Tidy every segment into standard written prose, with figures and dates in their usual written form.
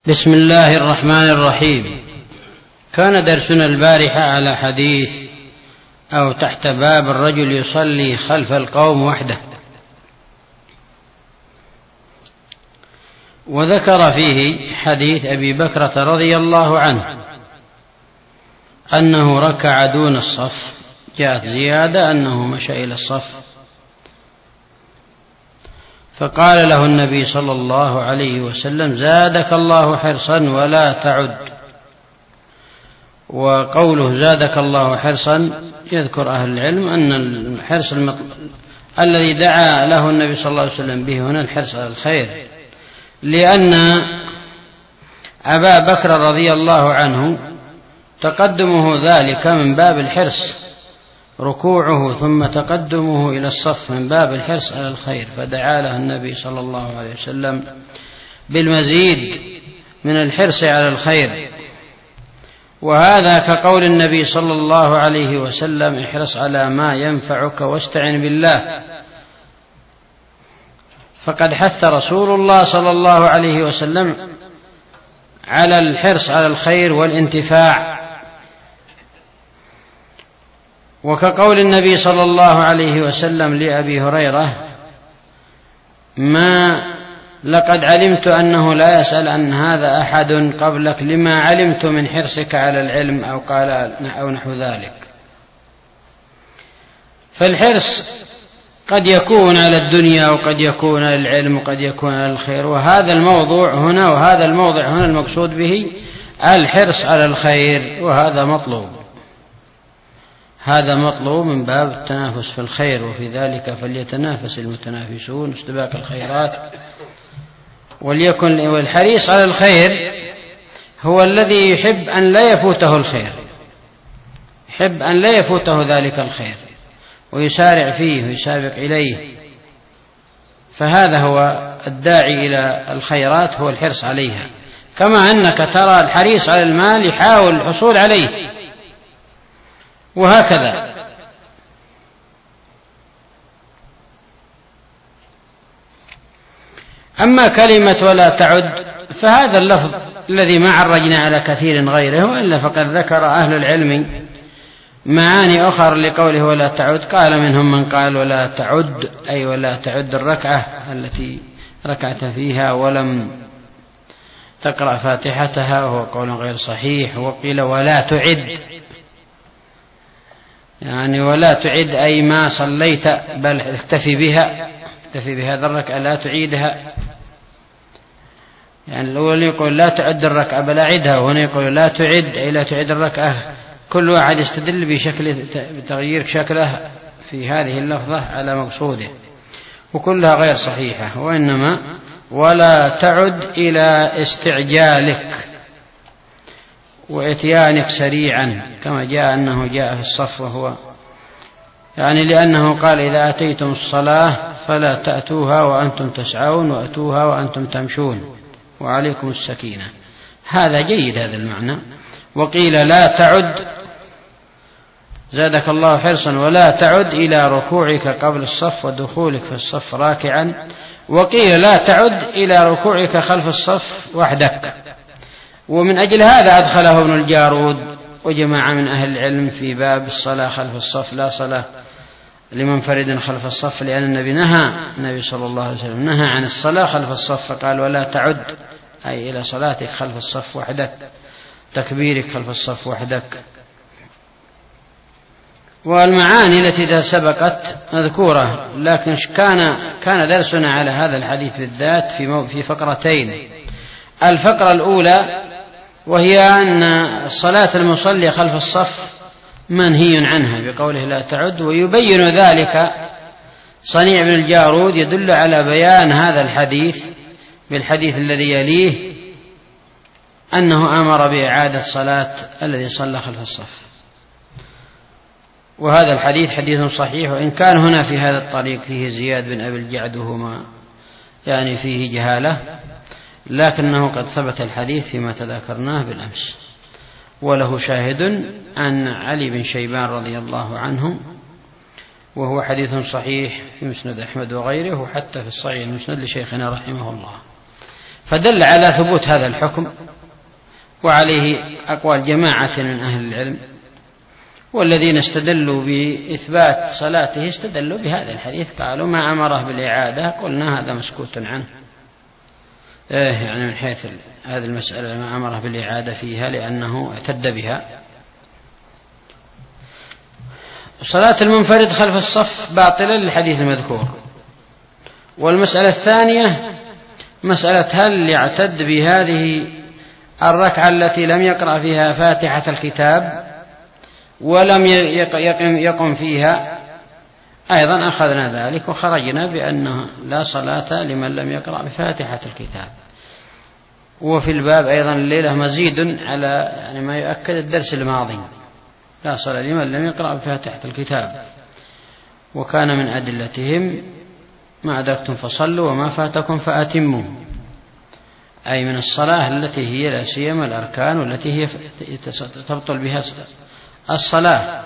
بسم الله الرحمن الرحيم. كان درسنا البارحة على حديث أو تحت باب الرجل يصلي خلف القوم وحده، وذكر فيه حديث أبي بكرة رضي الله عنه أنه ركع دون الصف، جاءت زيادة أنه مشى إلى الصف، فقال له النبي صلى الله عليه وسلم: زادك الله حرصا ولا تعد. وقوله زادك الله حرصا يذكر أهل العلم أن الحرص الذي دعا له النبي صلى الله عليه وسلم به هنا الحرص على الخير، لأن أبا بكر رضي الله عنه تقدمه ذلك من باب الحرص، ركوعه ثم تقدمه إلى الصف من باب الحرص على الخير، فدعا له النبي صلى الله عليه وسلم بالمزيد من الحرص على الخير. وهذا كقول النبي صلى الله عليه وسلم: احرص على ما ينفعك واستعن بالله. فقد حث رسول الله صلى الله عليه وسلم على الحرص على الخير والانتفاع، وكقول النبي صلى الله عليه وسلم لأبي هريرة: ما لقد علمت أنه لا يسأل عن هذا أحد قبلك لما علمت من حرصك على العلم، أو قال أو نحو ذلك. فالحرص قد يكون على الدنيا وقد يكون على العلم وقد يكون على الخير، وهذا الموضوع هنا وهذا الموضع هنا المقصود به الحرص على الخير، وهذا مطلوب، هذا مطلوب من باب التنافس في الخير، وفي ذلك فليتنافس المتنافسون، استباق الخيرات. وليكن والحريص على الخير هو الذي يحب أن لا يفوته الخير، يحب أن لا يفوته ذلك الخير ويسارع فيه ويسابق إليه، فهذا هو الداعي إلى الخيرات، هو الحرص عليها. كما أنك ترى الحريص على المال يحاول الحصول عليه، وهكذا. أما كلمة ولا تعد فهذا اللفظ الذي ما عرجنا على كثير غيره، وإلا فقد ذكر أهل العلم معاني أخرى لقوله ولا تعد. قال منهم من قال ولا تعد أي ولا تعد الركعة التي ركعت فيها ولم تقرأ فاتحتها، وهو قول غير صحيح. وقيل ولا تعد، يعني ولا تعد أي ما صليت، بل اكتفي بها، اكتفي بهذا الركعة لا تعيدها. يعني الأول يقول لا تعد الركعة بل أعدها، وهنا يقول لا تعد أي لا تعد الركعة. كل واحد يستدل بتغيير شكله في هذه اللفظة على مقصوده، وكلها غير صحيحة. وإنما ولا تعد إلى استعجالك وإتيانك سريعا، كما جاء أنه جاء في الصف، وهو يعني لأنه قال إذا أتيتم الصلاة فلا تأتوها وأنتم تسعون وأتوها وأنتم تمشون وعليكم السكينة. هذا جيد هذا المعنى. وقيل لا تعد زادك الله حرصا ولا تعد إلى ركوعك قبل الصف ودخولك في الصف راكعا. وقيل لا تعد إلى ركوعك خلف الصف وحدك. ومن أجل هذا أدخله ابن الجارود وجماعة من أهل العلم في باب الصلاة خلف الصف، لا صلاة لمنفرد خلف الصف، لأن النبي صلى الله عليه وسلم نهى عن الصلاة خلف الصف، فقال ولا تعد أي إلى صلاتك خلف الصف وحدك، تكبيرك خلف الصف وحدك. والمعاني التي سبقت مذكورة، لكن كان درسنا على هذا الحديث بالذات في فقرتين. الفقرة الأولى وهي أن صلاة المصلي خلف الصف منهي عنها بقوله لا تعد، ويبين ذلك صنيع بن الجارود، يدل على بيان هذا الحديث بالحديث الذي يليه أنه أمر بإعادة صلاة الذي صلى خلف الصف. وهذا الحديث حديث صحيح، وإن كان هنا في هذا الطريق فيه زياد بن أبي الجعد وهما يعني فيه جهالة، لكنه قد ثبت الحديث فيما تذكرناه بالأمس. وله شاهد عن علي بن شيبان رضي الله عنه، وهو حديث صحيح في مسند أحمد وغيره، وحتى في الصحيح المسند لشيخنا رحمه الله. فدل على ثبوت هذا الحكم، وعليه أقوال جماعة من أهل العلم، والذين استدلوا بإثبات صلاته استدلوا بهذا الحديث، قالوا ما أمره بالإعادة، قلنا هذا مسكوت عنه، يعني من حيث هذه المسألة ما أمره بالإعادة فيها لأنه اعتد بها. صلاة المنفرد خلف الصف باطلة للحديث المذكور. والمسألة الثانية مسألة هل يعتد بهذه الركعة التي لم يقرأ فيها فاتحة الكتاب ولم يقم فيها، أيضا أخذنا ذلك وخرجنا بأنه لا صلاة لمن لم يقرأ بفاتحة الكتاب. وفي الباب أيضا الليلة مزيد على يعني ما يؤكد الدرس الماضي، لا صلاة لمن لم يقرأ بفاتحة الكتاب. وكان من أدلتهم ما أدركتم فصلوا وما فاتكم فأتموا، أي من الصلاة التي هي لا سيما الأركان والتي هي تبطل بها الصلاة.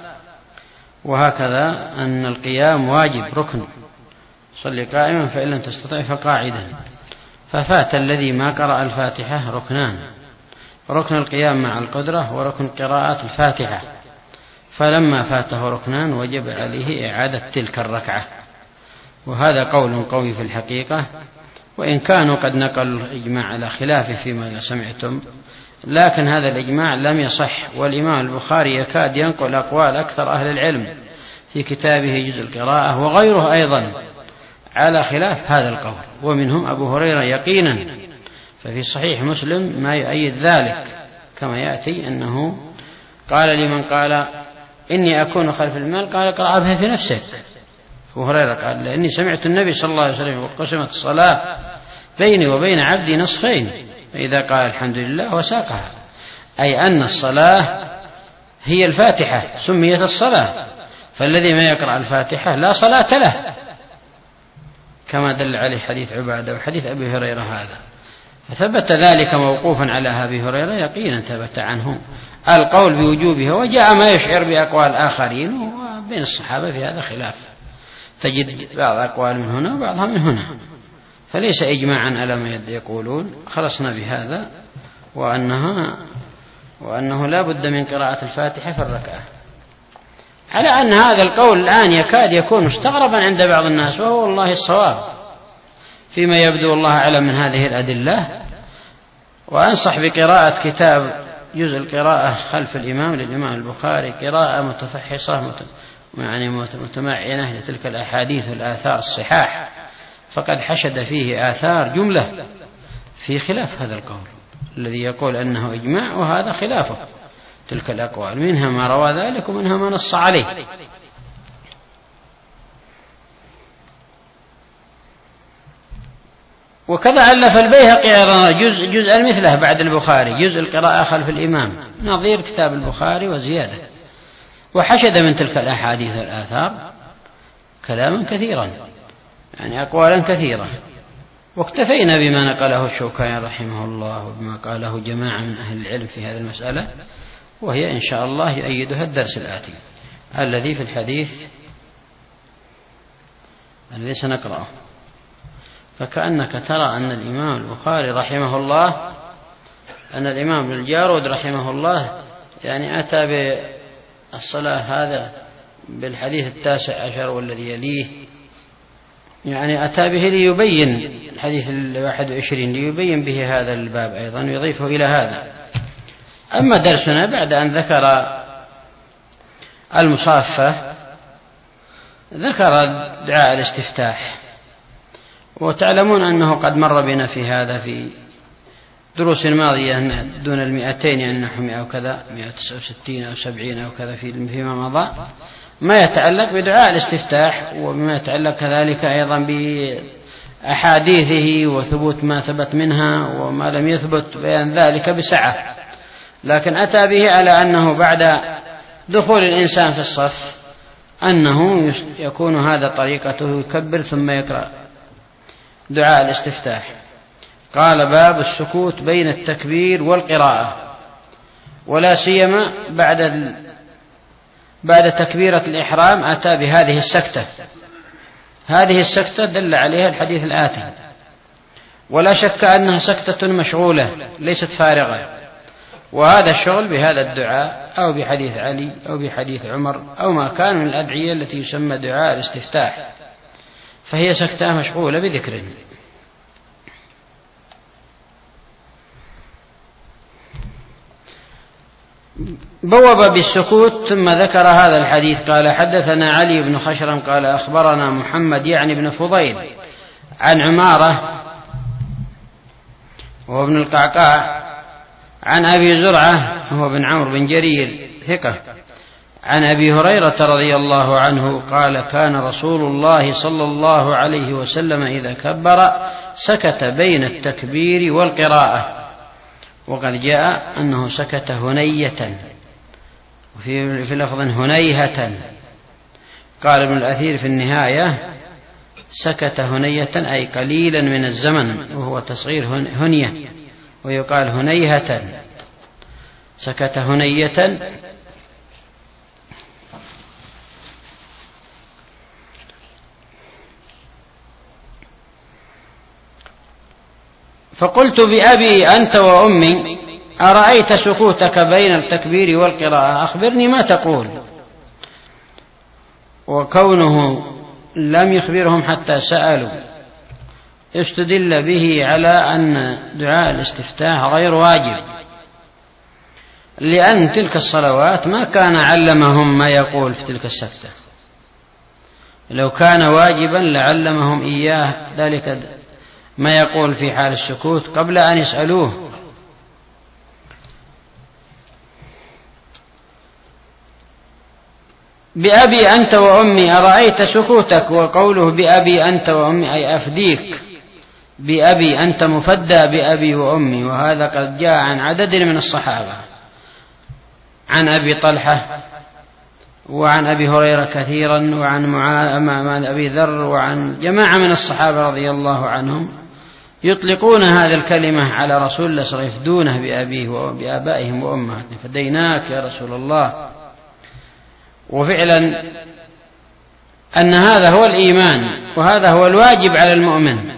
وهكذا أن القيام واجب ركن، صل قائما فإن لم تستطع فقاعدا. ففات الذي ما قرأ الفاتحة ركنان، ركن القيام مع القدرة وركن قراءة الفاتحة، فلما فاته ركنان وجب عليه إعادة تلك الركعة. وهذا قول قوي في الحقيقة، وإن كانوا قد نقلوا الإجماع على خلافه فيما سمعتم، لكن هذا الإجماع لم يصح. والإمام البخاري يكاد ينقل أقوال أكثر أهل العلم في كتابه جزء القراءة وغيره أيضا على خلاف هذا القول، ومنهم أبو هريرة يقينا. ففي صحيح مسلم ما يؤيد ذلك، كما يأتي أنه قال لمن قال إني أكون خلف المال قال اقرأ بها في نفسك. أبو هريرة قال لأني سمعت النبي صلى الله عليه وسلم وقسمت الصلاة بيني وبين عبدي نصفين، فإذا قال الحمد لله وساقها، أي أن الصلاة هي الفاتحة سميت الصلاة، فالذي ما يقرأ الفاتحة لا صلاة له، كما دل عليه حديث عبادة وحديث أبي هريرة هذا. فثبت ذلك موقوفا على أبي هريرة يقينا، ثبت عنه القول بوجوبها. وجاء ما يشعر بأقوال آخرين، وبين الصحابة في هذا خلاف، تجد بعض أقوال من هنا وبعضها من هنا، فليس إجماعا على ما يقولون. خلصنا بهذا وأنه لا بد من قراءة الفاتحة في الركعة، على أن هذا القول الآن يكاد يكون مستغربا عند بعض الناس، وهو والله الصواب فيما يبدو الله أعلم من هذه الأدلة. وأنصح بقراءة كتاب جزء القراءة خلف الإمام للإمام البخاري، قراءة متفحصة يعني متمعنة لتلك الأحاديث والآثار الصحاح، فقد حشد فيه آثار جملة في خلاف هذا القول الذي يقول أنه إجماع، وهذا خلافه تلك الأقوال، منها ما روى ذلك ومنها ما نص عليه. وكذا ألف البيهقي جزءا مثله بعد البخاري، جزء القراءة خلف الإمام، نظير كتاب البخاري وزيادة، وحشد من تلك الأحاديث والآثار كلاما كثيرا، يعني أقوالا كثيرة. واكتفينا بما نقله الشوكاني رحمه الله وبما قاله جماعة من أهل العلم في هذه المسألة، وهي إن شاء الله يؤيدها الدرس الآتي الذي في الحديث الذي سنقرأه. فكأنك ترى أن الإمام البخاري رحمه الله، أن الإمام ابن الجارود رحمه الله يعني أتى بالصلاة هذا بالحديث 19 والذي يليه، يعني أتى به ليبين الحديث 21 ليبين به هذا الباب أيضا ويضيفه إلى هذا. أما درسنا بعد أن ذكر المصافة ذكر دعاء الاستفتاح، وتعلمون أنه قد مر بنا في هذا في دروس ماضية دون 200، يعني نحو 100 وكذا 169 أو 70 أو كذا فيما مضى، ما يتعلق بدعاء الاستفتاح، وما يتعلق كذلك أيضا بأحاديثه وثبوت ما ثبت منها وما لم يثبت بيان ذلك بسعة. لكن أتى به على أنه بعد دخول الإنسان في الصف أنه يكون هذا طريقته، يكبر ثم يقرأ دعاء الاستفتاح. قال باب السكوت بين التكبير والقراءة، ولا سيما بعد تكبيرة الإحرام أتى بهذه السكتة. هذه السكتة دل عليها الحديث الآتي، ولا شك أنها سكتة مشغولة ليست فارغة، وهذا الشغل بهذا الدعاء أو بحديث علي أو بحديث عمر أو ما كان من الأدعية التي يسمى دعاء الاستفتاح، فهي سكتة مشغولة بذكر. بوب بالسكوت ثم ذكر هذا الحديث قال: حدثنا علي بن خشرم قال أخبرنا محمد يعني بن فضيل عن عمارة وهو ابن القعقاع عن أبي زرعة هو بن عمرو بن جرير ثقة عن أبي هريرة رضي الله عنه قال: كان رسول الله صلى الله عليه وسلم إذا كبر سكت بين التكبير والقراءة. وقد جاء أنه سكت هنية، وفي لفظ هنيهة. قال ابن الأثير في النهاية: سكت هنية أي قليلا من الزمن، وهو تصغير هنية، ويقال هنيهة. سكت هنية. فقلت بأبي أنت وأمي أرأيت سكوتك بين التكبير والقراءة أخبرني ما تقول. وكونه لم يخبرهم حتى سألوا استدل به على أن دعاء الاستفتاح غير واجب، لأن تلك الصلوات ما كان علمهم ما يقول في تلك السكتة. لو كان واجبا لعلمهم إياه ذلك ما يقول في حال السكوت قبل أن يسألوه. بأبي أنت وأمي أرأيت سكوتك، وقوله بأبي أنت وأمي أي أفديك بأبي، أنت مفدى بأبي وأمي. وهذا قد جاء عن عدد من الصحابة، عن أبي طلحة وعن أبي هريرة كثيرا وعن أبي ذر وعن جماعة من الصحابة رضي الله عنهم يطلقون هذه الكلمة على رسول الله صلى الله عليه وسلم، يفدونه بأبيه وبآبائهم وأمهاتهم، فديناك يا رسول الله. وفعلا أن هذا هو الإيمان، وهذا هو الواجب على المؤمن،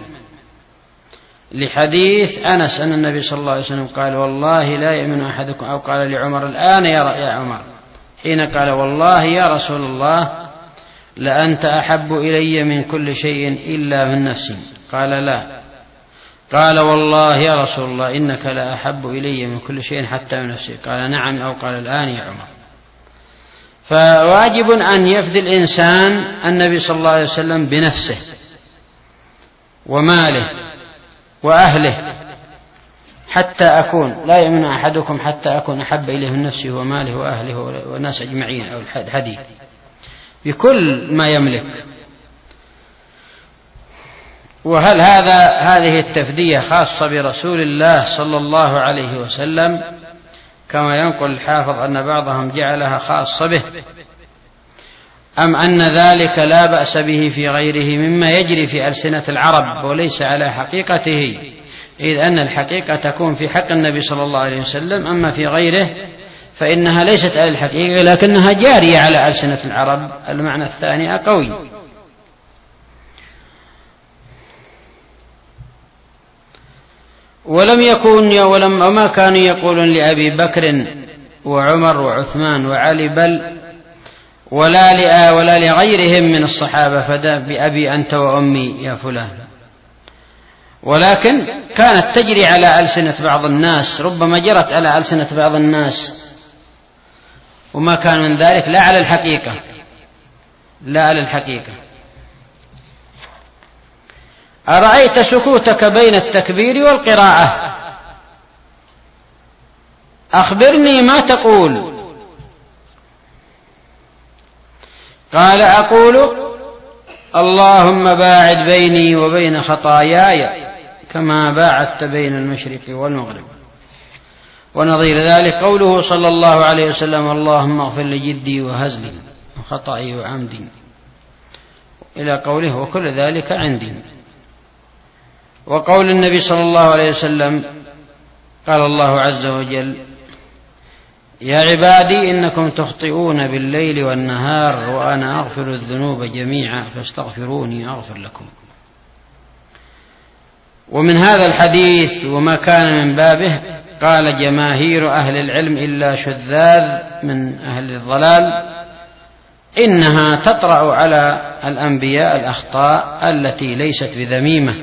لحديث أنس أن النبي صلى الله عليه وسلم قال: والله لا يؤمن أحدكم، أو قال لعمر: الآن يا عمر، حين قال: والله يا رسول الله لأنت أحب إلي من كل شيء إلا من نفسي. قال: لا. قال: والله يا رسول الله إنك لا أحب إلي من كل شيء حتى من نفسي. قال: نعم. أو قال: الآن يا عمر. فواجب أن يفدي الإنسان النبي صلى الله عليه وسلم بنفسه وماله وأهله، حتى أكون لا يؤمن أحدكم حتى أكون أحب إليه من نفسه وماله وأهله والناس أجمعين، أو الحديث، بكل ما يملك. وهل هذه التفدية خاصة برسول الله صلى الله عليه وسلم كما ينقل الحافظ أن بعضهم جعلها خاصة به، أم أن ذلك لا بأس به في غيره مما يجري في ألسنة العرب وليس على حقيقته، إذ أن الحقيقة تكون في حق النبي صلى الله عليه وسلم، أما في غيره فإنها ليست على الحقيقة لكنها جارية على ألسنة العرب. المعنى الثاني قوي. وما كانوا يقولون لأبي بكر وعمر وعثمان وعلي بل ولا لغيرهم من الصحابة فدا بأبي أنت وأمي يا فلان، ولكن كانت تجري على ألسنة بعض الناس، ربما جرت على ألسنة بعض الناس، وما كان من ذلك لا على الحقيقة. أرأيت سكوتك بين التكبير والقراءة أخبرني ما تقول. قال: أقول: اللهم باعد بيني وبين خطاياي كما باعدت بين المشرق والمغرب. ونظير ذلك قوله صلى الله عليه وسلم: اللهم اغفر لجدي وهزلي وخطئي وعمدي، إلى قوله: وكل ذلك عندي. وقول النبي صلى الله عليه وسلم: قال الله عز وجل: يا عبادي إنكم تخطئون بالليل والنهار وأنا أغفر الذنوب جميعا فاستغفروني أغفر لكم. ومن هذا الحديث وما كان من بابه قال جماهير أهل العلم إلا شذاذ من أهل الضلال إنها تطرأ على الأنبياء الأخطاء التي ليست بذميمة.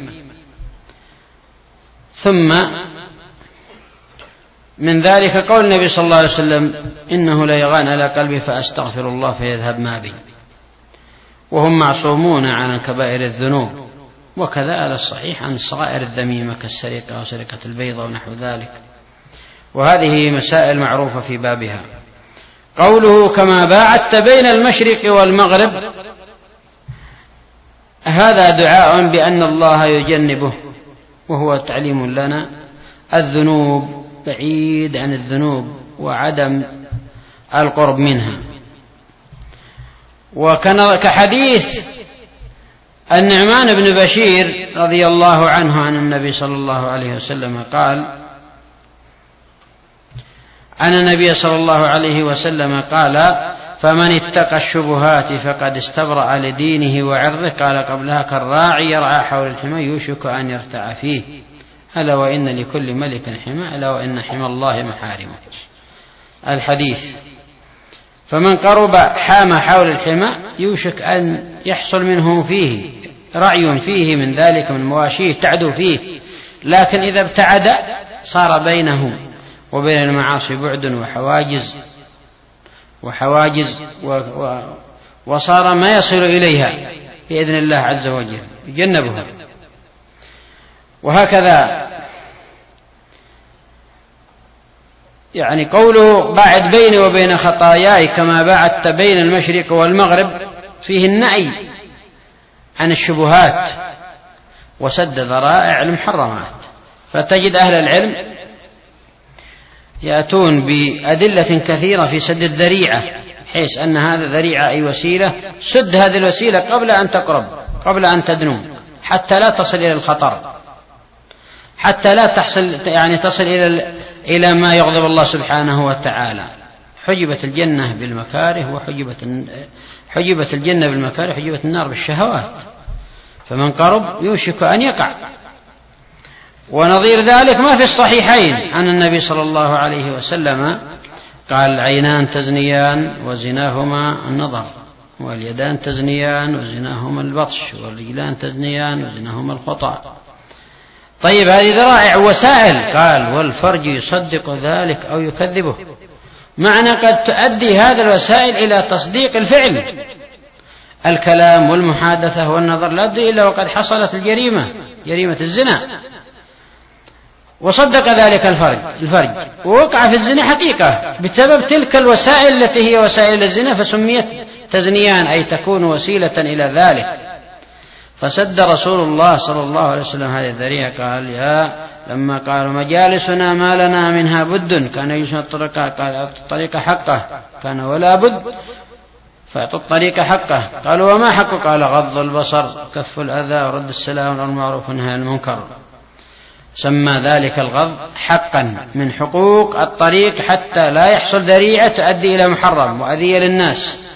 ثم من ذلك قول النبي صلى الله عليه وسلم إنه لا يغان على قلبي فأستغفر الله فيذهب ما بي، وهم معصومون عن كبائر الذنوب، وكذا على الصحيح عن الصغائر الذميمة كالسرقة وسرقة البيضة ونحو ذلك، وهذه مسائل معروفة في بابها. قوله كما باعدت بين المشرق والمغرب، هذا دعاء بأن الله يجنبه، وهو تعليم لنا الذنوب، بعيد عن الذنوب وعدم القرب منها. وكحديث النعمان بن بشير رضي الله عنه عن النبي صلى الله عليه وسلم قال عن النبي صلى الله عليه وسلم قال فمن اتقى الشبهات فقد استبرأ لدينه وعرضه، قال قبلها كالراعي يرعى حول الحمى يوشك أن يرتع فيه، ألا وإن لكل ملك حمى، ألا وإن حمى الله محارمه. الحديث فمن قرب حام حول الحمى يوشك أن يحصل منه فيه رعي فيه من ذلك من مواشيه تعدو فيه، لكن إذا ابتعد صار بينه وبين المعاصي بعد وحواجز وصار ما يصل إليها بإذن الله عز وجل يجنبها. وهكذا يعني قوله باعد بيني وبين خطاياي كما باعدت بين المشرق والمغرب فيه النهي عن الشبهات وسد ذرائع المحرمات. فتجد أهل العلم يأتون بأدلة كثيرة في سد الذريعة، حيث أن هذا ذريعة أي وسيلة، سد هذه الوسيلة قبل أن تقرب، قبل أن تدنو، حتى لا تصل إلى الخطر، حتى لا تصل إلى ما يغضب الله سبحانه وتعالى. حجبت الجنة بالمكاره حجبت الجنة بالمكاره، حجبت النار بالشهوات، فمن قرب يوشك أن يقع. ونظير ذلك ما في الصحيحين عن النبي صلى الله عليه وسلم قال العينان تزنيان وزناهما النظر، واليدان تزنيان وزناهما البطش، والرجلان تزنيان وزناهما الخطأ. طيب هذه ذرائع وسائل، قال والفرج يصدق ذلك أو يكذبه، معنى قد تؤدي هذه الوسائل إلى تصديق الفعل. الكلام والمحادثة والنظر لا تؤدي إلا وقد حصلت جريمة الزنا، وصدق ذلك الفرج ووقع في الزنا حقيقة بسبب تلك الوسائل التي هي وسائل الزنا، فسميت تزنيان أي تكون وسيلة إلى ذلك. فسد رسول الله صلى الله عليه وسلم هذه الذريعة، قال لما قالوا مجالسنا ما لنا منها بد، كان يجلس الطريقة، قال أعطوا الطريق حقه، كان ولا بد فأعطوا الطريق حقه. قالوا وما حقه؟ قال غض البصر، كف الأذى، ورد السلام، والأمر بالمعروف والنهي عن المنكر. سمى ذلك الغض حقا من حقوق الطريق حتى لا يحصل ذريعة تؤدي إلى محرم وأذية للناس.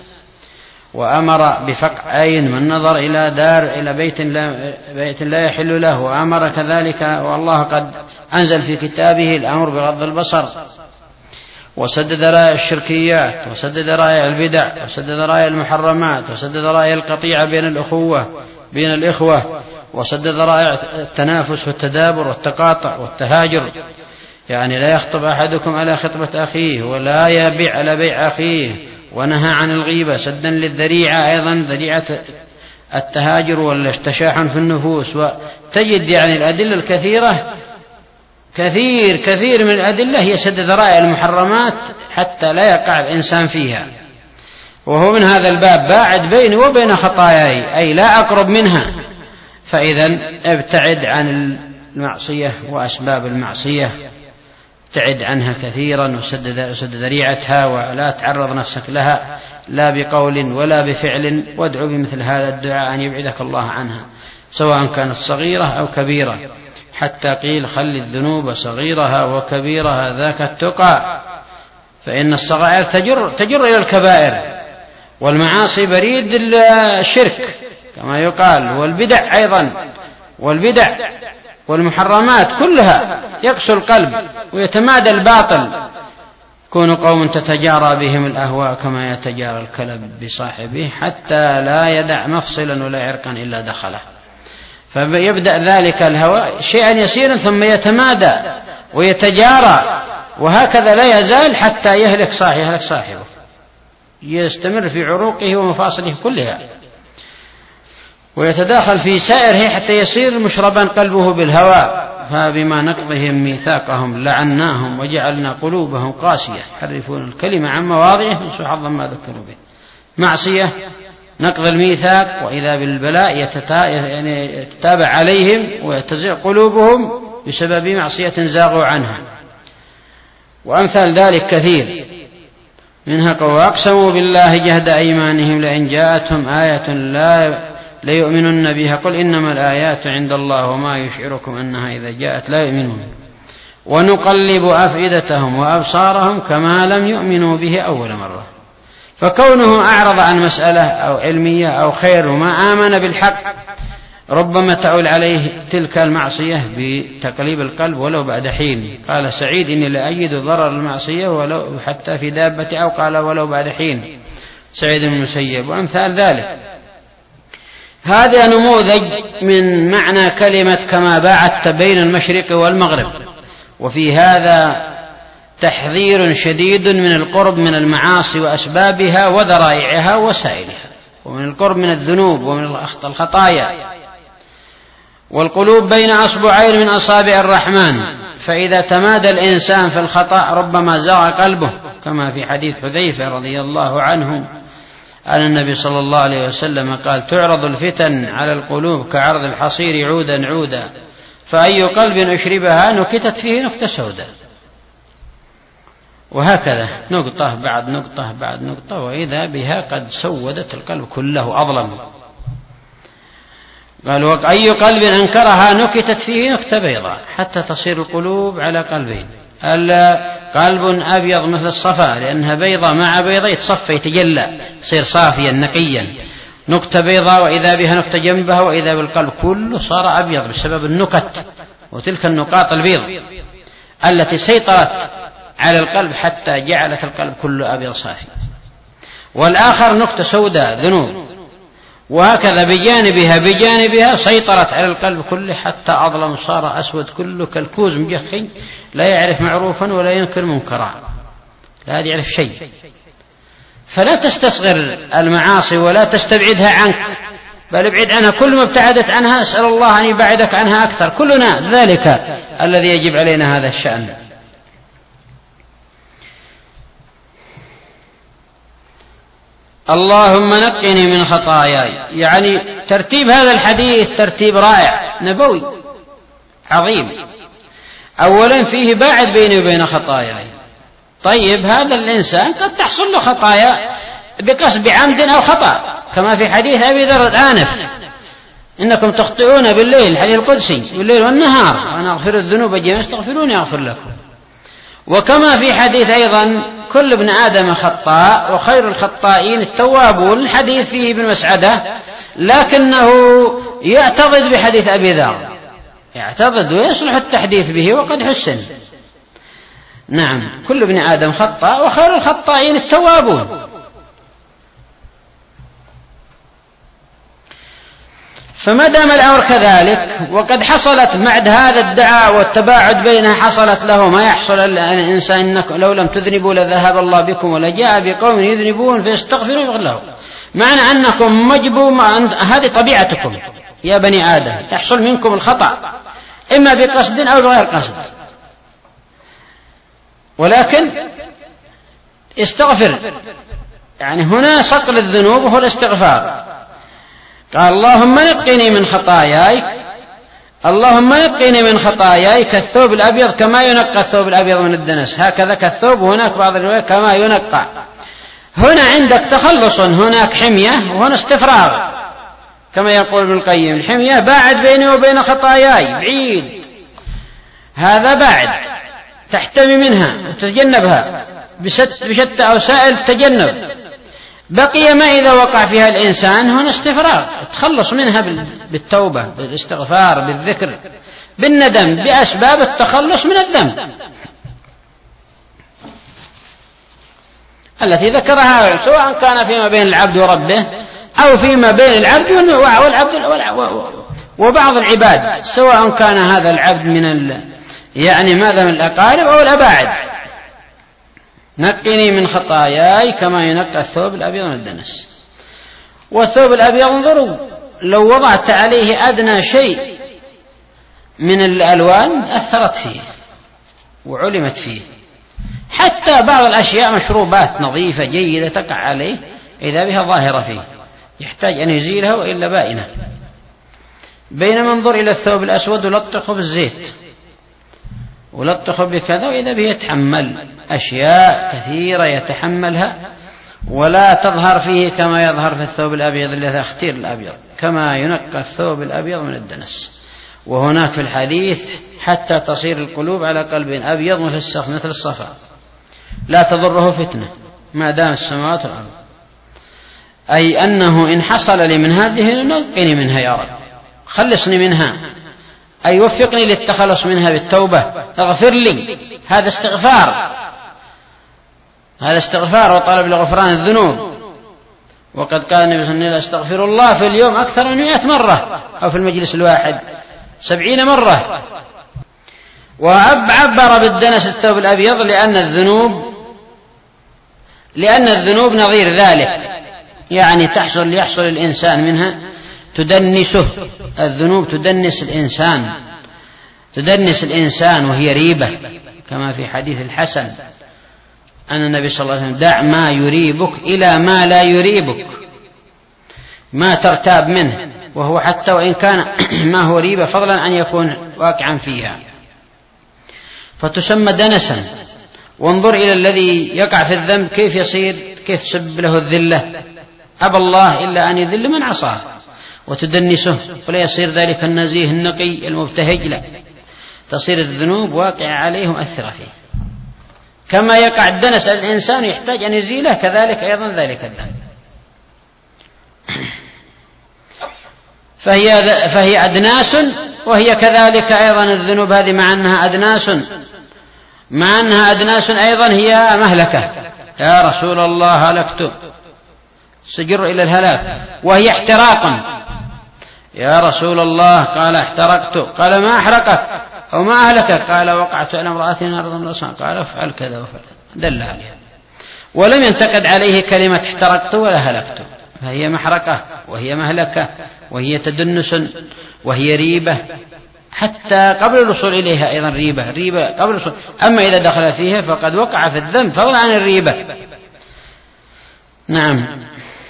وأمر بفقع عين من نظر إلى دار إلى بيت لا يحل له، وأمر كذلك، والله قد أنزل في كتابه الأمر بغض البصر. وسد ذرائع الشركيات، وسد ذرائع البدع، وسد ذرائع المحرمات، وسد ذرائع القطيعة بين الإخوة، وسد ذرائع التنافس والتدابر والتقاطع والتهاجر، يعني لا يخطب أحدكم على خطبة أخيه ولا يبيع على بيع أخيه، ونهى عن الغيبة سدا للذريعة، أيضا ذريعة التهاجر والتشاحن في النفوس. وتجد يعني الأدلة الكثيرة، كثير من الأدلة هي سد ذرائع المحرمات حتى لا يقع الإنسان فيها. وهو من هذا الباب باعد بيني وبين خطاياي، أي لا أقرب منها. فإذا ابتعد عن المعصية وأسباب المعصية، ابتعد عنها كثيرا وسد ذريعتها، ولا تعرض نفسك لها لا بقول ولا بفعل، وادعو بمثل هذا الدعاء أن يبعدك الله عنها سواء كانت صغيرة أو كبيرة، حتى قيل خل الذنوب صغيرها وكبيرها ذاك التقى، فإن الصغائر تجر إلى الكبائر، والمعاصي بريد الشرك كما يقال، والبدع أيضا، والبدع والمحرمات كلها يقسو القلب ويتمادى الباطل. كونوا قوم تتجارى بهم الأهواء كما يتجارى الكلب بصاحبه حتى لا يدع مفصلا ولا عرقا إلا دخله. فيبدأ ذلك الهوى شيئا يسيرا ثم يتمادى ويتجارى، وهكذا لا يزال حتى يهلك صاحبه، يستمر في عروقه ومفاصله كلها ويتداخل في سائره حتى يصير مشربا قلبه بالهوى. فبما نقضهم ميثاقهم لعناهم وجعلنا قلوبهم قاسية يحرفون الكلمة عن مواضعه نسوا حظا ما ذكروا به. معصية، نقض الميثاق، وإذا بالبلاء يتتابع عليهم ويتزع قلوبهم بسبب معصية زاغوا عنها. وأمثال ذلك كثير، منها وأقسموا بالله جهد أيمانهم لئن جاءتهم آية ليؤمنن بها قل إنما الآيات عند الله وما يشعركم أنها إذا جاءت لا يؤمنون ونقلب أفئدتهم وأبصارهم كما لم يؤمنوا به أول مرة. فكونه أعرض عن مسألة أو علمية أو خير وما آمن بالحق ربما تؤول عليه تلك المعصية بتقليب القلب ولو بعد حين. قال سعيد إني لأجد ضرر المعصية ولو حتى في دابة، أو قال ولو بعد حين، سعيد بن المسيب وأمثال ذلك. هذا نموذج من معنى كلمة كما باعدت بين المشرق والمغرب. وفي هذا تحذير شديد من القرب من المعاصي وأسبابها وذرائعها وسائلها، ومن القرب من الذنوب ومن الخطايا. والقلوب بين أصبعين من أصابع الرحمن، فإذا تمادى الإنسان في الخطأ ربما زاغ قلبه، كما في حديث حذيفة رضي الله عنه أن النبي صلى الله عليه وسلم قال تعرض الفتن على القلوب كعرض الحصير عودا عودا، فأي قلب أشربها نكتت فيه نكتة سوداء. وهكذا نقطة بعد نقطة بعد نقطة، وإذا بها قد سودت القلب كله أظلم. قال وأي قلب أنكرها نكتت فيه نكتة بيضاء حتى تصير القلوب على قلبين، قلب أبيض مثل الصفا لأنها بيضة مع بيضة يتصفى يتجلى يصير صافيا نقيا، نكتة بيضاء وإذا بها نكتة جنبها، وإذا بالقلب كله صار أبيض بسبب النكت وتلك النقاط البيض التي سيطرت على القلب حتى جعلت القلب كله أبيض صافي. والآخر نكتة سوداء ذنوب، وهكذا بجانبها سيطرت على القلب كله حتى أظلم صار أسود كله كالكوز مجخي لا يعرف معروفا ولا ينكر منكرا، لا يعرف شيء. فلا تستصغر المعاصي ولا تستبعدها عنك، بل ابعد عنها كل ما ابتعدت عنها اسأل الله أن يبعدك عنها أكثر. كلنا ذلك الذي يجب علينا هذا الشأن. اللهم نقني من خطاياي، يعني ترتيب هذا الحديث ترتيب رائع نبوي عظيم. أولا فيه باعد بيني وبين خطاياي. طيب هذا الإنسان قد تحصل له خطايا بقصد عمد أو خطأ، كما في حديث أبي ذر الآنف إنكم تخطئون بالليل، الحديث القدسي، بالليل والنهار وأنا أغفر الذنوب جميعا استغفروني أغفر لكم. وكما في حديث أيضا كل ابن آدم خطاء وخير الخطائين التوابون، الحديث فيه ابن مسعدة لكنه يعتضد بحديث أبي ذر، يعتضد ويصلح التحديث به وقد حسن. نعم كل ابن آدم خطاء وخير الخطائين التوابون. فما دام الأمر كذلك وقد حصلت بعد هذا الدعاء والتباعد بينها حصلت له ما يحصل الإنسان إنكم لو لم تذنبوا لذهب الله بكم ولجاء بقوم يذنبون فيستغفروا يغفر لهم. معنى أنكم مجبوا هذه طبيعتكم يا بني آدم، يحصل منكم الخطأ إما بقصد أو بغير قصد، ولكن استغفر، يعني هنا صقل الذنوب وهو الاستغفار. قال اللهم نقني من خطاياي، اللهم نقني من خطاياي كالثوب الأبيض كما ينقى الثوب الأبيض من الدنس، هكذا كالثوب، وهناك بعض الروايات كما ينقى. هنا عندك تخلص، هناك حمية وهنا استفراغ، كما يقول ابن القيم الحمية باعد بيني وبين خطاياي، بعيد، هذا باعد تحتمي منها وتتجنبها بشتى وسائل تجنب. بقي ما إذا وقع فيها الإنسان هنا استفراغ، تخلص منها بالتوبة بالاستغفار بالذكر بالندم بأسباب التخلص من الذنب التي ذكرها، سواء كان فيما بين العبد وربه أو فيما بين العبد وبعض العباد، سواء كان هذا العبد من يعني ماذا من الأقارب أو الأباعد. نقني من خطاياي كما ينقى الثوب الأبيض من الدنس. والثوب الأبيض انظروا لو وضعت عليه أدنى شيء من الألوان أثرت فيه وعلمت فيه، حتى بعض الأشياء مشروبات نظيفة جيدة تقع عليه إذا بها ظاهرة فيه يحتاج أن يزيلها وإلا بائنة. بينما انظر إلى الثوب الأسود ولطخه بالزيت ولطخه بكذا وإذا به يتحمل أشياء كثيرة يتحملها ولا تظهر فيه كما يظهر في الثوب الأبيض الذي اختير الأبيض، كما ينقى الثوب الأبيض من الدنس. وهناك في الحديث حتى تصير القلوب على قلب أبيض مثل الصفا لا تضره فتنة ما دام السماوات والأرض، أي أنه إن حصل لي من هذه نقني منها يا رب، خلصني منها، أي وفقني للتخلص منها بالتوبة، اغفر لي. هذا استغفار وطلب لغفران الذنوب. وقد قال النبي صلى الله عليه وسلم استغفر الله في اليوم أكثر من 100 مرة، أو في المجلس الواحد 70 مرة. وعبر بالدنس الثوب الأبيض لأن الذنوب نظير ذلك، يعني يحصل الإنسان منها تدنسه. الذنوب تدنس الإنسان وهي ريبة، كما في حديث الحسن أن النبي صلى الله عليه وسلم دع ما يريبك إلى ما لا يريبك، ما ترتاب منه، وهو حتى وإن كان ما هو ريبة فضلا عن يكون واقعا فيها، فتسمى دنسا. وانظر إلى الذي يقع في الذنب كيف تسبب له الذلة، أبى الله إلا أن يذل من عصاه وتدنسه، ولا يصير ذلك النزيه النقي المبتهج، لا، تصير الذنوب واقعة عليه مؤثرة فيه. كما يقع الدنس الإنسان يحتاج أن يزيله، كذلك أيضا ذلك الذنب. فهي أدناس، وهي كذلك أيضا الذنوب هذه مع أنها أدناس أيضا هي مهلكة. يا رسول الله هلكت، سجر إلى الهلاك. وهي احتراق، يا رسول الله قال احترقت، قال ما أحرقك أو ما أهلكك؟ قال وقعت على امرأتي نار من رأسها، قال افعل كذا وفعل، دل عليها. ولم ينتقد عليه كلمة احترقت ولا هلكت، فهي محرقة وهي مهلكة وهي تدنس وهي ريبة، حتى قبل الوصول إليها أيضا ريبة قبل الوصول. أما إذا دخل فيها فقد وقع في الذنب فضلا عن الريبة. نعم.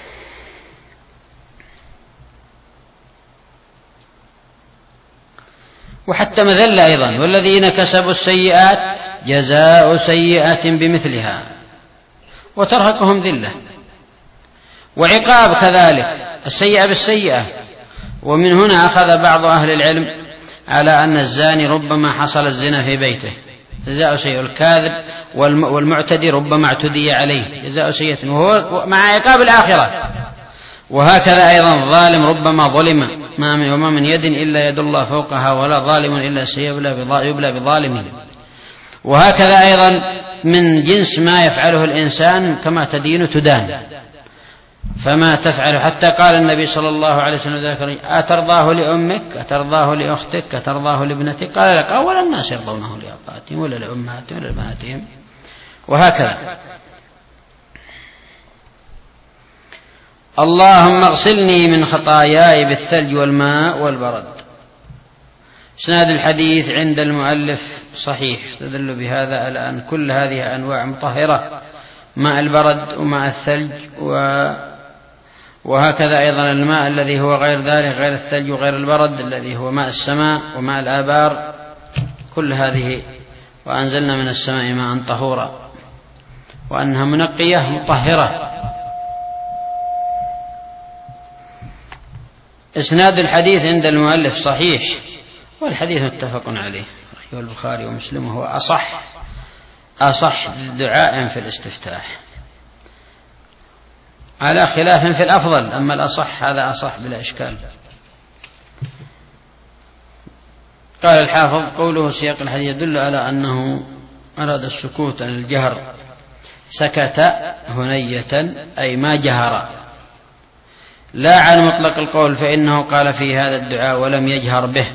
وحتى مذلة أيضا، والذين كسبوا السيئات جزاء سيئة بمثلها وترهقهم ذلة وعقاب كذلك، السيئة بالسيئة. ومن هنا أخذ بعض أهل العلم على أن الزاني ربما حصل الزنا في بيته جزاء سيئة، الكاذب والمعتدي ربما اعتدي عليه جزاء سيئة وهو مع عقاب الآخرة. وهكذا أيضا الظالم ربما ظلم، وما من يد إلا يد الله فوقها ولا ظالم إلا سيبلى بظالمه. وهكذا أيضا من جنس ما يفعله الإنسان كما تدين تدان، فما تفعل. حتى قال النبي صلى الله عليه وسلم أترضاه لأمك، أترضاه لأختك، أترضاه لابنتك؟ قال لك أولا الناس يرضونه لأباتهم ولا لأمهاتهم ولا لبناتهم، وهكذا. اللهم اغسلني من خطاياي بالثلج والماء والبرد. اسناد الحديث عند المؤلف صحيح، تدل بهذا على أن كل هذه أنواع مطهرة، ماء البرد وماء الثلج وهكذا أيضا الماء الذي هو غير ذلك، غير الثلج وغير البرد، الذي هو ماء السماء وماء الآبار، كل هذه. وأنزلنا من السماء ماء طهورا، وأنها منقية مطهرة. إسناد الحديث عند المؤلف صحيح، والحديث متفق عليه، رحمه البخاري ومسلم، وهو أصح دعاء في الاستفتاح، على خلاف في الأفضل، أما الأصح هذا أصح بلا إشكال. قال الحافظ: قوله سياق الحديث يدل على أنه أراد السكوت عن الجهر، سكت هنية أي ما جهر، لا عن مطلق القول، فإنه قال في هذا الدعاء ولم يجهر به،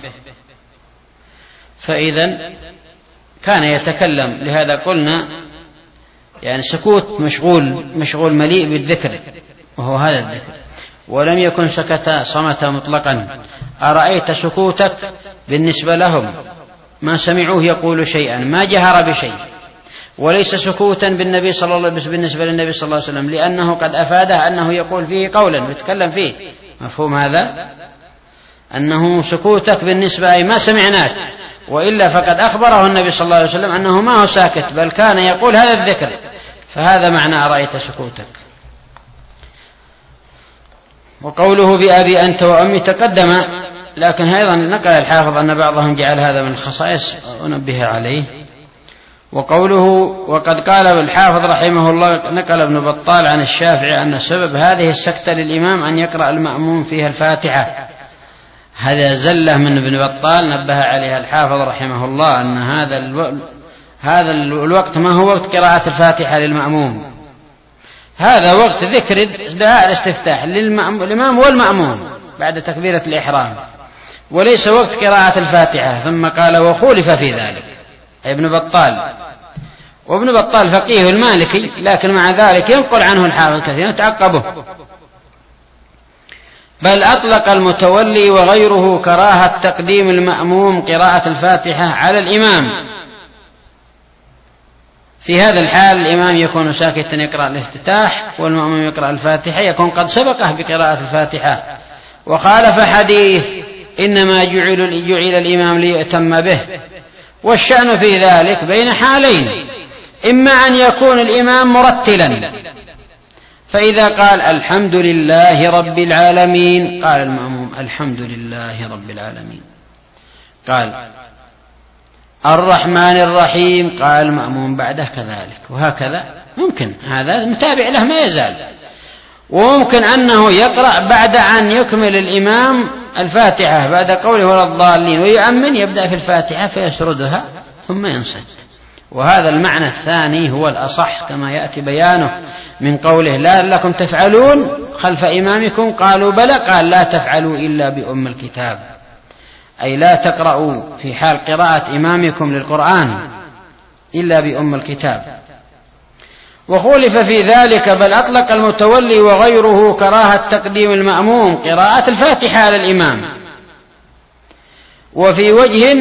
فإذا كان يتكلم. لهذا قلنا يعني سكوت مشغول مليء بالذكر، وهو هذا الذكر، ولم يكن سكت صمت مطلقا. أرأيت سكوتك بالنسبة لهم ما سمعوه يقول شيئا، ما جهر بشيء، وليس سكوتا بالنبي صلى الله عليه وسلم بالنسبة للنبي صلى الله عليه وسلم، لأنه قد أفاده أنه يقول فيه قولا ويتكلم فيه. مفهوم هذا؟ أنه سكوتك بالنسبة أي ما سمعناك، وإلا فقد أخبره النبي صلى الله عليه وسلم أنه ما هو ساكت، بل كان يقول هذا الذكر، فهذا معنى أرأيت سكوتك. وقوله بأبي أنت وأمي تقدم، لكن أيضا نقل الحافظ أن بعضهم جعل هذا من الخصائص ونبه عليه. وقوله وقد قال الحافظ رحمه الله، نقل ابن بطال عن الشافعي أن سبب هذه السكتة للإمام أن يقرأ المأموم فيها الفاتحة. هذا زلة من ابن بطال نبه عليها الحافظ رحمه الله، أن هذا الوقت ما هو وقت قراءة الفاتحة للمأموم، هذا وقت ذكر دعاء الاستفتاح للإمام والمأموم بعد تكبيرة الإحرام، وليس وقت قراءة الفاتحة. ثم قال وخولف في ذلك ابن بطال، وابن بطال فقيه المالكي، لكن مع ذلك ينقل عنه الحافظ كثيرا تعقبه، بل أطلق المتولي وغيره كراهة تقديم المأموم قراءة الفاتحة على الإمام. في هذا الحال الإمام يكون ساكتا يقرأ الافتتاح، والمأموم يقرأ الفاتحة، يكون قد سبقه بقراءة الفاتحة. وخالف حديث إنما جعل الإمام ليؤتم به، والشأن في ذلك بين حالين: إما أن يكون الإمام مرتلا، فإذا قال الحمد لله رب العالمين قال المأموم الحمد لله رب العالمين، قال الرحمن الرحيم قال المأموم بعده كذلك، وهكذا. ممكن هذا متابع له ما يزال. وممكن أنه يقرأ بعد أن يكمل الإمام الفاتحة بعد قوله ولا الضالين، ويؤمن يبدأ في الفاتحة فيسردها ثم ينصت. وهذا المعنى الثاني هو الأصح كما يأتي بيانه من قوله لا لكم تفعلون خلف إمامكم، قالوا بلى، قال لا تفعلوا إلا بأم الكتاب، أي لا تقرأوا في حال قراءة إمامكم للقرآن إلا بأم الكتاب. وخولف في ذلك، بل أطلق المتولي وغيره كراهة تقديم المأموم قراءة الفاتحة على الإمام. وفي وجه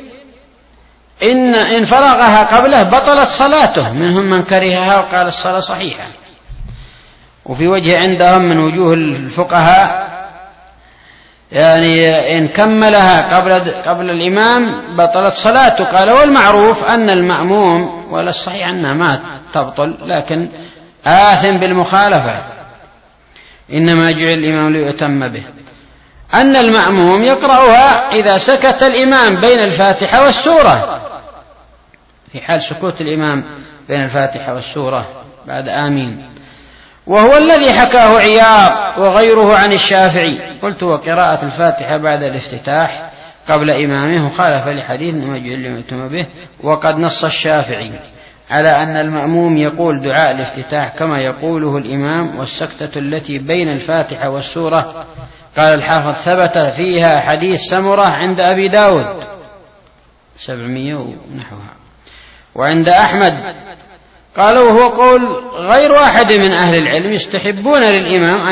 إن فرغها قبله بطلت صلاته، منهم من كرهها وقال الصلاة صحيحة. وفي وجه عندهم من وجوه الفقهاء يعني إن كملها قبل الإمام بطلت صلاته، قال والمعروف أن المأموم، ولا الصحيح أنها ما تبطل لكن آثم بالمخالفة، إنما جعل الإمام ليؤتم به، أن المأموم يقرأها إذا سكت الإمام بين الفاتحة والسورة، في حال سكوت الإمام بين الفاتحة والسورة بعد آمين. وهو الذي حكاه عياض وغيره عن الشافعي. قلت وقراءة الفاتحة بعد الافتتاح قبل إمامه خالف لحديث إنما جعل ليؤتم به. وقد نص الشافعي على أن المأموم يقول دعاء الافتتاح كما يقوله الإمام، والسكتة التي بين الفاتحة والسورة قال الحافظ ثبت فيها حديث سمرة عند أبي داود 700 ونحوها، وعند أحمد قالوا هو قول غير واحد من أهل العلم، يستحبون للإمام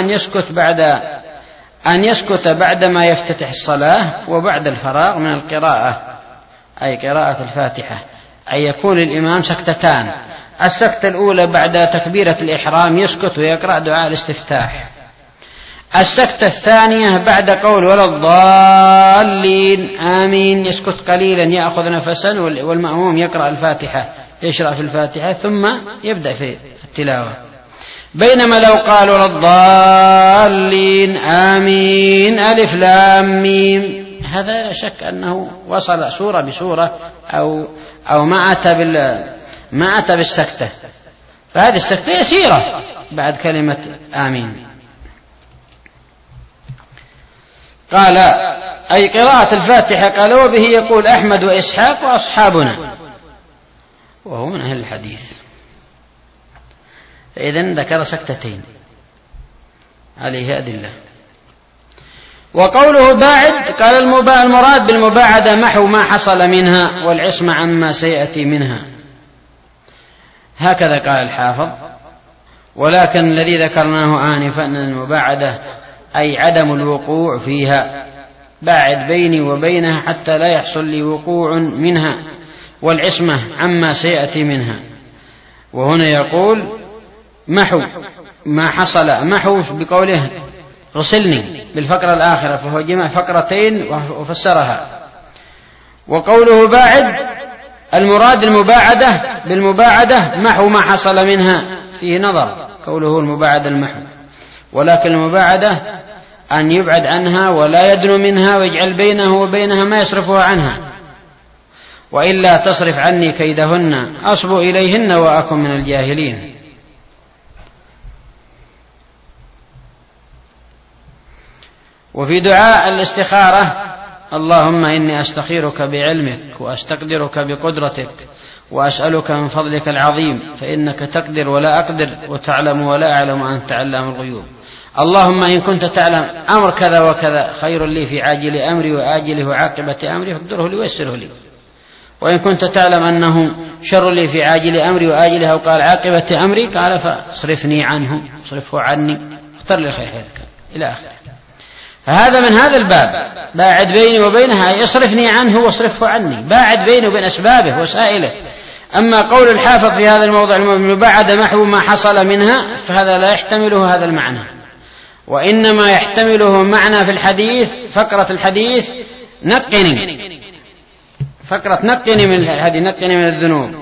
أن يسكت بعدما يفتتح الصلاة وبعد الفراغ من القراءة، أي قراءة الفاتحة، أي يكون الإمام سكتتان: السكتة الأولى بعد تكبيرة الإحرام يسكت ويقرأ دعاء الاستفتاح، السكتة الثانية بعد قول ولا الضالين آمين يسكت قليلا يأخذ نفسا، والمأموم يقرأ الفاتحة، يشرع في الفاتحة ثم يبدأ في التلاوة. بينما لو قال ولا الضالين آمين ألف لام ميم، هذا لا شك أنه وصل سورة بسورة أو ما أتى بالسكتة، فهذه السكتة يسيرة بعد كلمة آمين. قال أي قراءة الفاتحة قال وبه يقول أحمد وإسحاق وأصحابنا، وهو من أهل الحديث. فإذن ذكر سكتتين عليه أدلة. وقوله باعد قال المراد بالمباعدة محو ما حصل منها والعصمة عما سيأتي منها، هكذا قال الحافظ. ولكن الذي ذكرناه آنفا أن المباعدة أي عدم الوقوع فيها، باعد بيني وبينها حتى لا يحصل لي وقوع منها، والعصمة عما سيأتي منها. وهنا يقول محو ما حصل، محو بقوله غسلني بالفقرة الآخرة، فهو جمع فقرتين وفسرها. وقوله باعد المراد المباعدة بالمباعدة محو ما حصل منها، فيه نظر قوله المباعدة المحو، ولكن المباعدة أن يبعد عنها ولا يدنو منها ويجعل بينه وبينها ما يصرفها عنها. وإلا تصرف عني كيدهن أصب إليهن وأكن من الجاهلين. وفي دعاء الاستخارة اللهم إني أستخيرك بعلمك وأستقدرك بقدرتك وأسألك من فضلك العظيم فإنك تقدر ولا أقدر وتعلم ولا أعلم وأنت علام الغيوب. اللهم إن كنت تعلم أمر كذا وكذا خير لي في عاجل أمري وآجله وعاقبة أمري فاقدره لي ويسره لي، وإن كنت تعلم أنه شر لي في عاجل أمري وآجله وقال عاقبة أمري قال فاصرفني عنه اصرفه عني اختر لي الخير حيثك إلى آخره. فهذا من هذا الباب باعد بيني وبينها يصرفني عنه واصرفه عني، باعد بيني وبين أسبابه وسائله. أما قول الحافظ في هذا الموضع المباعد محو ما حصل منها فهذا لا يحتمله هذا المعنى، وإنما يحتمله معنى في الحديث فقرة الحديث نقني، فقرة نقني من الحديث نقني من الذنوب.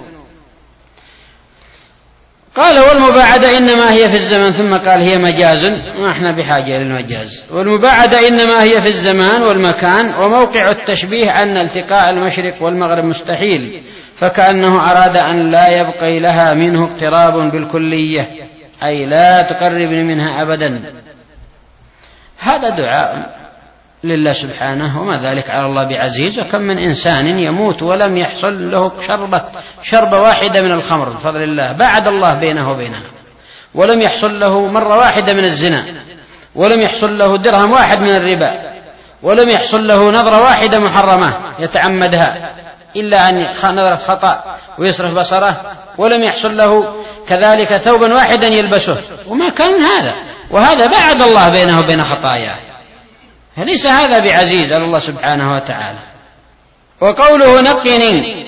قال والمباعدة إنما هي في الزمن، ثم قال هي مجاز، ما احنا بحاجة للمجاز. والمباعدة إنما هي في الزمان والمكان، وموقع التشبيه أن التقاء المشرق والمغرب مستحيل، فكأنه أراد أن لا يبقي لها منه اقتراب بالكلية، أي لا تقربني منها أبدا. هذا دعاء لله سبحانه، وما ذلك على الله بعزيز. وكم من إنسان يموت ولم يحصل له شربة واحدة من الخمر بفضل الله، بعد الله بينه وبينها، ولم يحصل له مرة واحدة من الزنا، ولم يحصل له درهم واحد من الربا، ولم يحصل له نظرة واحدة محرمة يتعمدها إلا أن نظرة خطأ ويصرف بصره، ولم يحصل له كذلك ثوبا واحدا يلبسه، وما كان هذا، وهذا بعد الله بينه وبين خطاياه، فليس هذا بعزيز على الله سبحانه وتعالى. وقوله نقني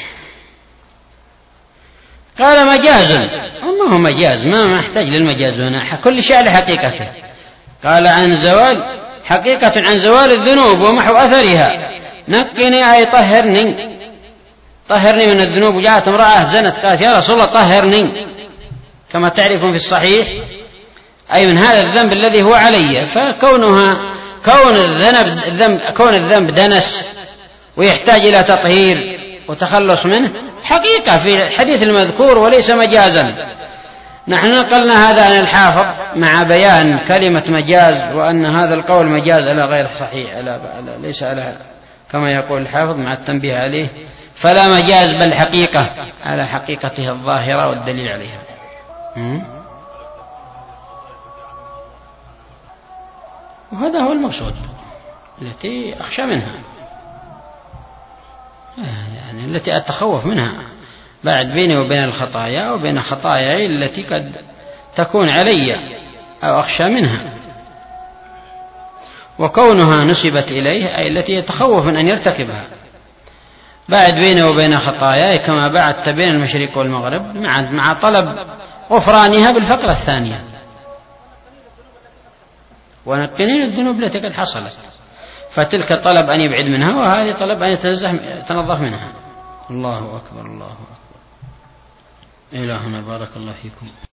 قال مجاز، ما هو مجاز، ما محتاج للمجاز هنا، كل شيء على حقيقته. قال عن زوال حقيقة عن زوال الذنوب ومحو أثرها. نقني أي طهرني، طهرني من الذنوب. وجاءت امرأة زنت قالت يا رسول الله طهرني، كما تعرفون في الصحيح، أي من هذا الذنب الذي هو علي. فكونها كون الذنب دنس ويحتاج إلى تطهير وتخلص منه حقيقة في الحديث المذكور وليس مجازا. نحن نقلنا هذا عن الحافظ مع بيان كلمة مجاز، وأن هذا القول مجاز على غير صحيح، ليس على كما يقول الحافظ مع التنبيه عليه، فلا مجاز بل حقيقة على حقيقتها الظاهرة والدليل عليها. وهذا هو المقصود التي أخشى منها، يعني التي أتخوف منها، بعد بيني وبين الخطايا وبين خطاياي التي قد تكون علي أو أخشى منها. وكونها نسبت إليه أي التي يتخوف من أن يرتكبها، بعد بيني وبين خطاياي كما بعدت بين المشرق والمغرب، مع طلب غفرانها بالفقرة الثانية. ونقني الذنوب التي قد حصلت، فتلك طلب أن يبعد منها، وهذه طلب أن يتنظف منها. الله أكبر الله أكبر. إلهنا بارك الله فيكم.